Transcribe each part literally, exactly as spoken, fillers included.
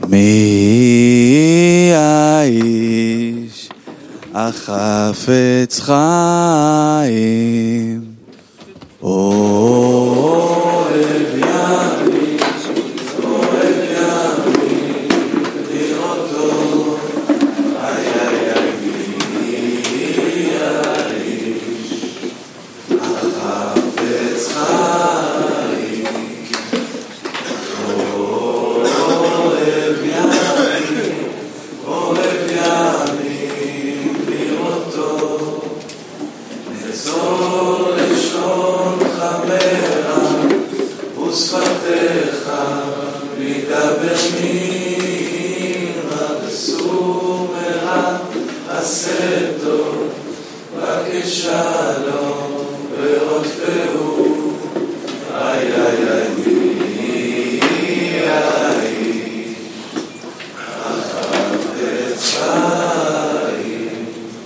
מי האיש החפץ חיים אוהב ימים אוהב ימים לראותו איי איי איי מי האיש החפץ חיים אוהב ימים אוהב ימים לראותו נאסור לשון חמרה ושפתיך מדבר מירה וסומרה עשה טוב וכשלום ורודפהו איי איי איי מי האיש החפץ חיים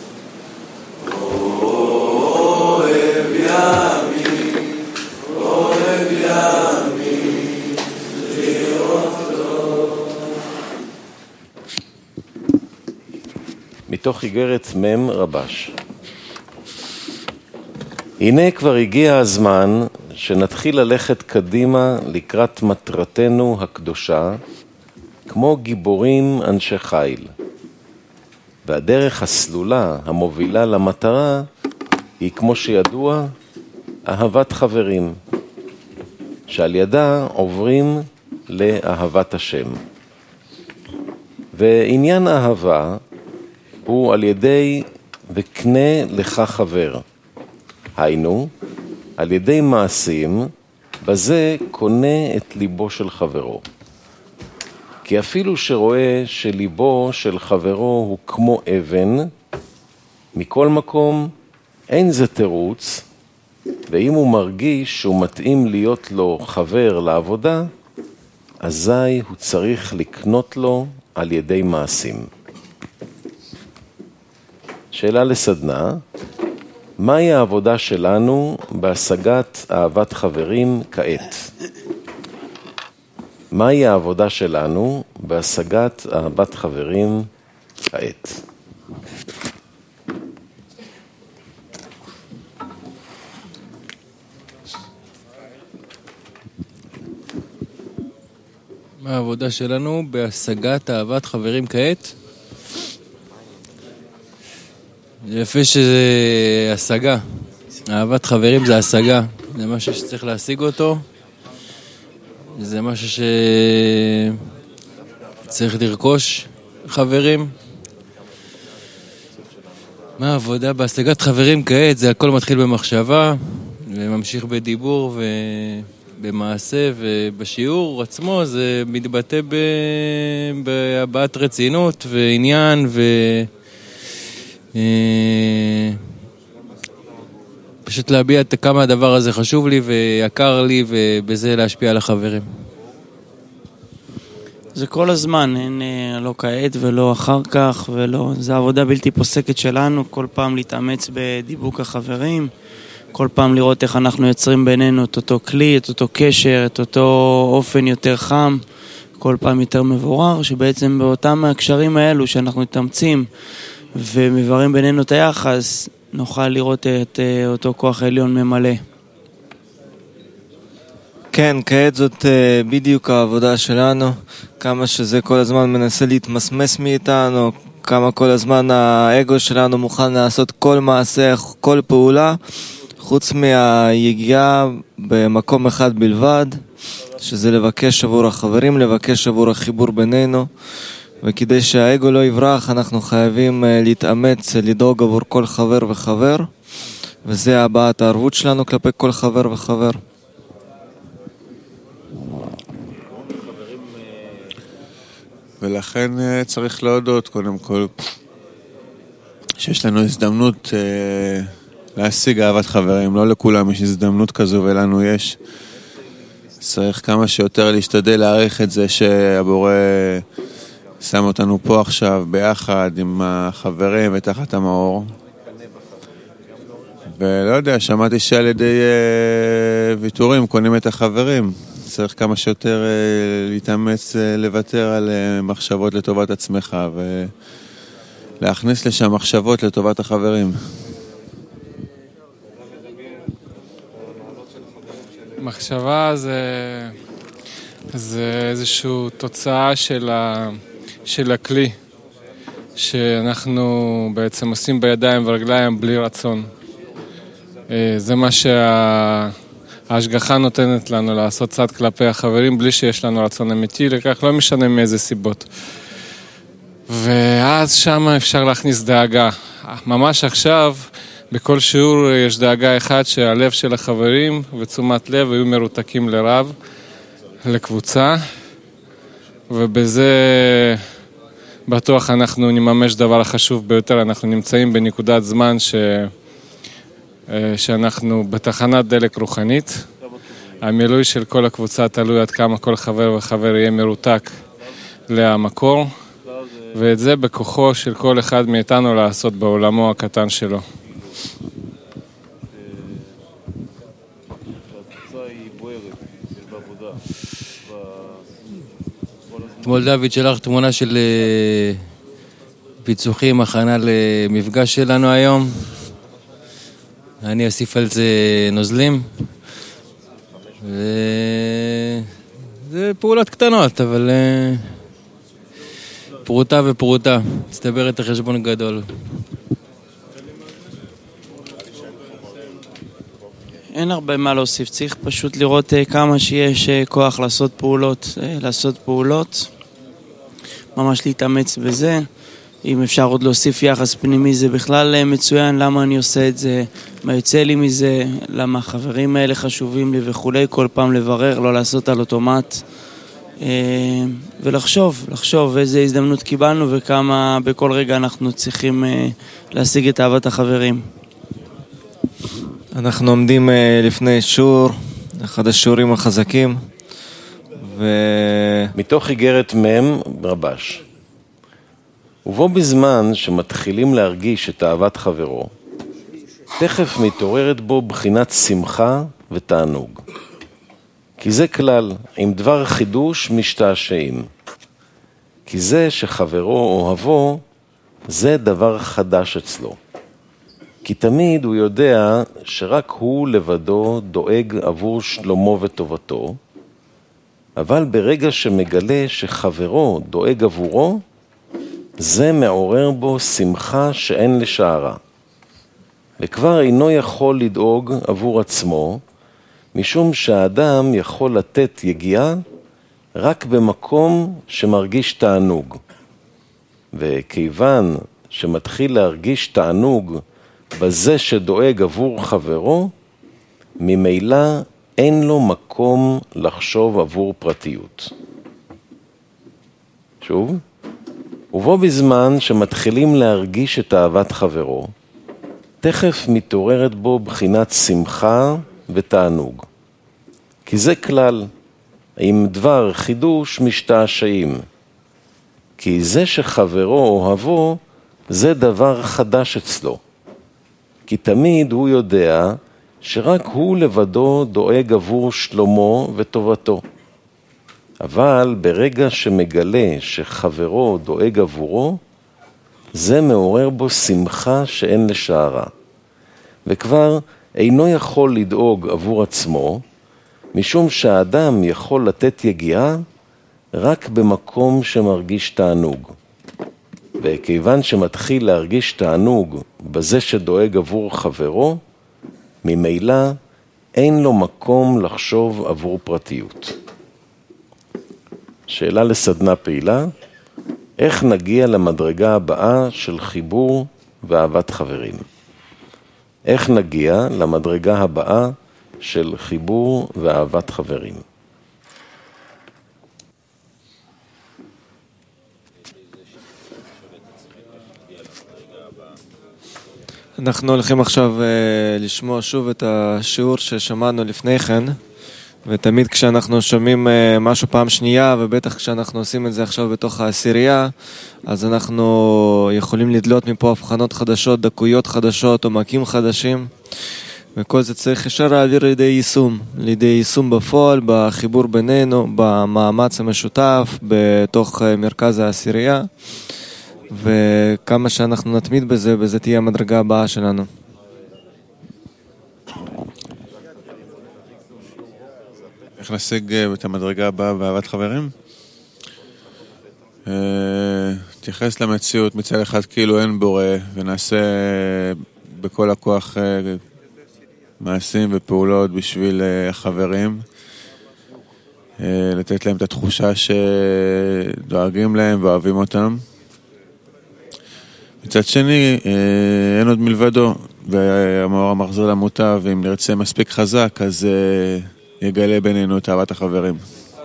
אוהב ימים אוהב ימים לראותו. מתוך איגרת מם רבש. הנה כבר הגיע הזמן שנתחיל ללכת קדימה לקראת מטרתנו הקדושה, כמו גיבורים אנשי חיל. והדרך הסלולה המובילה למטרה היא, כמו שידוע, אהבת חברים, שעל ידה עוברים לאהבת השם. ועניין אהבה הוא על ידי וקנה לך חבר. היינו, על ידי מעשים, בזה קונה את ליבו של חברו. כי אפילו שרואה שליבו של חברו הוא כמו אבן, מכל מקום אין זה תירוץ, ואם הוא מרגיש שהוא מתאים להיות לו חבר לעבודה, אזי הוא צריך לקנות לו על ידי מעשים. שאלה לסדנה, מהי העבודה שלנו בהשגת אהבת חברים כעת? מהי העבודה שלנו בהשגת אהבת חברים כעת? מה העבודה שלנו בהשגת אהבת חברים כעת? יפה שזה השגה. אהבת חברים זה השגה. זה משהו שצריך להשיג אותו. זה משהו שצריך לרכוש חברים. מה העבודה בהשגת חברים כעת? זה הכל מתחיל במחשבה וממשיך בדיבור ובמעשה, ובשיעור עצמו זה מתבטא בהבעת רצינות ועניין ו... פשוט להביע את כמה הדבר הזה חשוב לי ויקר לי, ובזה להשפיע על החברים. זה כל הזמן, אין לא כעת ולא אחר כך ולא, זה עבודה בלתי פוסקת שלנו, כל פעם להתאמץ בדיבוק החברים, כל פעם לראות איך אנחנו יוצרים בינינו את אותו כלי, את אותו קשר, את אותו אופן יותר חם, כל פעם יותר מבורר, שבעצם באותם הקשרים האלו שאנחנו מתאמצים ומברים בינינו את היחס, נוכל לראות את אותו כוח עליון ממלא. כן, כעת זאת בדיוק העבודה שלנו, כמה שזה כל הזמן מנסה להתמסמס מאיתנו, כמה כל הזמן האגו שלנו מוכן לעשות כל מעשה, כל פעולה, חוץ מהיגיעה במקום אחד בלבד, שזה לבקש עבור החברים, לבקש עבור החיבור בינינו, וכדי שהאגו לא יברח, אנחנו חייבים להתאמץ, לדאוג עבור כל חבר וחבר, וזה הבעת הערבות שלנו כלפי כל חבר וחבר. ולכן צריך להודות קודם כל שיש לנו הזדמנות להשיג אהבת חברים. לא לכולם יש הזדמנות כזו ולנו יש. צריך כמה שיותר להשתדל להעריך את זה שהבורא שם אותנו פה עכשיו ביחד עם החברים ותחת המאור. ולא יודע, שמעתי שעל ידי ויתורים קונים את החברים. צריך כמה שיותר להתאמץ לוותר על מחשבות לטובת עצמך ולהכניס לשם מחשבות לטובת החברים. מחשבה זה, זה איזושהי תוצאה של, ה, של הכלי שאנחנו בעצם עושים בידיים ורגליים בלי רצון. זה מה שההשגחה נותנת לנו לעשות צד כלפי החברים בלי שיש לנו רצון אמיתי לכך, לא משנה מאיזה סיבות. ואז שם אפשר להכניס דאגה. ממש עכשיו בכל שיעור יש דאגה אחת שהלב של החברים ותשומת לב היו מרותקים לרב, לקבוצה, ובזה בטוח אנחנו נממש דבר החשוב ביותר. אנחנו נמצאים בנקודת זמן ש... שאנחנו בתחנת דלק רוחנית. המילוי של כל הקבוצה תלוי עד כמה כל חבר וחבר יהיה מרותק למקור, ואת זה בכוחו של כל אחד מאיתנו לעשות בעולמו הקטן שלו. אתמול דוד שלח תמונה של פיצוחים, הכנה למפגש שלנו היום. אני אוסיף על זה נוזלים. זה פעולות קטנות, אבל פרוטה ופרוטה. תסתבר את החשבון גדול. אין הרבה מה להוסיף, צריך פשוט לראות כמה שיש כוח לעשות פעולות, לעשות פעולות, ממש להתאמץ בזה. אם אפשר עוד להוסיף יחס פנימי זה בכלל מצוין, למה אני עושה את זה, מה יוצא לי מזה, למה החברים האלה חשובים לי וכולי, כל פעם לברר, לא לעשות על אוטומט, ולחשוב, לחשוב איזה הזדמנות קיבלנו וכמה בכל רגע אנחנו צריכים להשיג את אהבת החברים. אנחנו עומדים לפני שיעור, אחד השיעורים החזקים, ו... מתוך איגרת מם רבש. ובו בזמן שמתחילים להרגיש את אהבת חברו, תכף מתעוררת בו בחינת שמחה ותענוג. כי זה כלל, עם דבר חידוש משתעשעים. כי זה שחברו אוהבו, זה דבר חדש אצלו. כי תמיד הוא יודע שרק הוא לבדו דואג עבור שלומו וטובתו, אבל ברגע שמגלה שחברו דואג עבורו, זה מעורר בו שמחה שאין לשערה. וכבר אינו יכול לדאוג עבור עצמו, משום שהאדם יכול לתת יגיעה רק במקום שמרגיש תענוג. וכיוון שמתחיל להרגיש תענוג בזה שדואג עבור חברו, ממילא אין לו מקום לחשוב עבור פרטיות. שוב, ובו בזמן שמתחילים להרגיש את אהבת חברו, תכף מתעוררת בו בחינת שמחה ותענוג. כי זה כלל, עם דבר חידוש משתעשעים. כי זה שחברו אוהבו, זה דבר חדש אצלו. כי תמיד הוא יודע שרק הוא לבדו דואג עבור שלומו וטובתו. אבל ברגע שמגלה שחברו דואג עבורו, זה מעורר בו שמחה שאין לשערה. וכבר אינו יכול לדאוג עבור עצמו, משום שהאדם יכול לתת יגיעה רק במקום שמרגיש תענוג. וכיוון שמתחיל להרגיש תענוג בזה שדואג עבור חברו, ממילא אין לו מקום לחשוב עבור פרטיות. שאלה לסדנה פעילה, איך נגיע למדרגה הבאה של חיבור ואהבת חברים? איך נגיע למדרגה הבאה של חיבור ואהבת חברים? אנחנו הולכים עכשיו לשמוע שוב את השיעור ששמענו לפני כן, ותמיד כשאנחנו שומעים משהו פעם שנייה, ובטח כשאנחנו עושים את זה עכשיו בתוך העשירייה, אז אנחנו יכולים לדלות מפה הבחנות חדשות, דקויות חדשות, עומקים חדשים, וכל זה צריך ישר להעביר לידי יישום, לידי יישום בפועל, בחיבור בינינו, במאמץ המשותף, בתוך מרכז העשירייה, וכמה שאנחנו נתמיד בזה, בזה תהיה המדרגה הבאה שלנו. איך להשיג את המדרגה הבאה באהבת חברים? תתייחס למציאות מצד אחד כאילו אין בורא, ונעשה בכל הכוח מעשים ופעולות בשביל החברים, לתת להם את התחושה שדואגים להם ואוהבים אותם. מצד שני, אין עוד מלבדו, והמאור המחזור למוטב, ואם נרצה מספיק חזק, אז יגלה בינינו את אהבת החברים.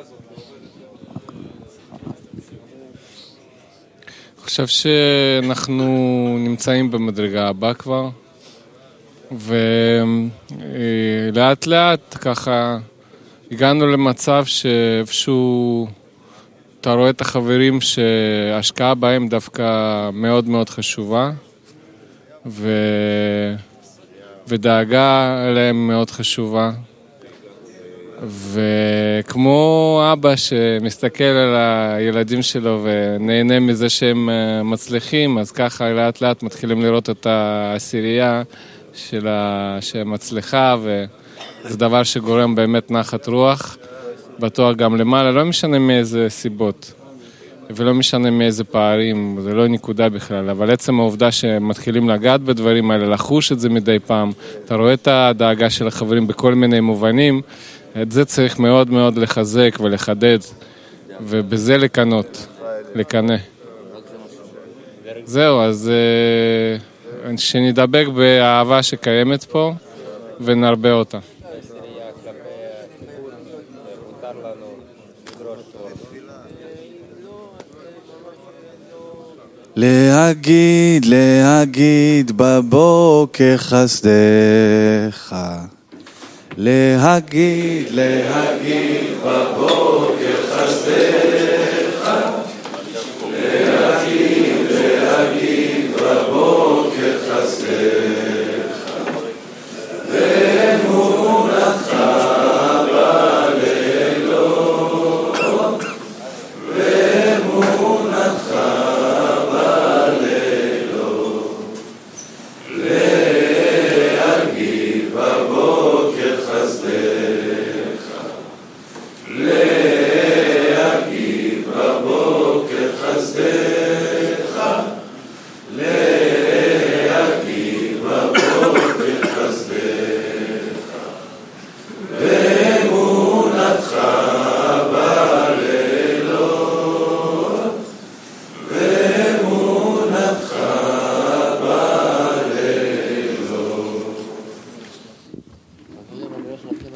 אני חושב שאנחנו נמצאים במדרגה הבאה כבר, ולאט לאט ככה הגענו למצב שאיפשהו אתה רואה את החברים שההשקעה בהם דווקא מאוד מאוד חשובה, ו... ודאגה אליהם מאוד חשובה. וכמו אבא שמסתכל על הילדים שלו ונהנה מזה שהם מצליחים, אז ככה לאט לאט מתחילים לראות את העשירייה שלה שמצליחה, וזה דבר שגורם באמת נחת רוח, בטוח גם למעלה, לא משנה מאיזה סיבות, ולא משנה מאיזה פערים, זה לא נקודה בכלל, אבל עצם העובדה שמתחילים לגעת בדברים האלה, לחוש את זה מדי פעם, אתה רואה את הדאגה של החברים בכל מיני מובנים, את זה צריך מאוד מאוד לחזק ולחדד, ובזה לקנות, לקנה. זהו, אז שנדבק באהבה שקיימת פה, ונרבה אותה. להגיד, להגיד בבוקר חסדך, להגיד, להגיד בבוקר חסדך,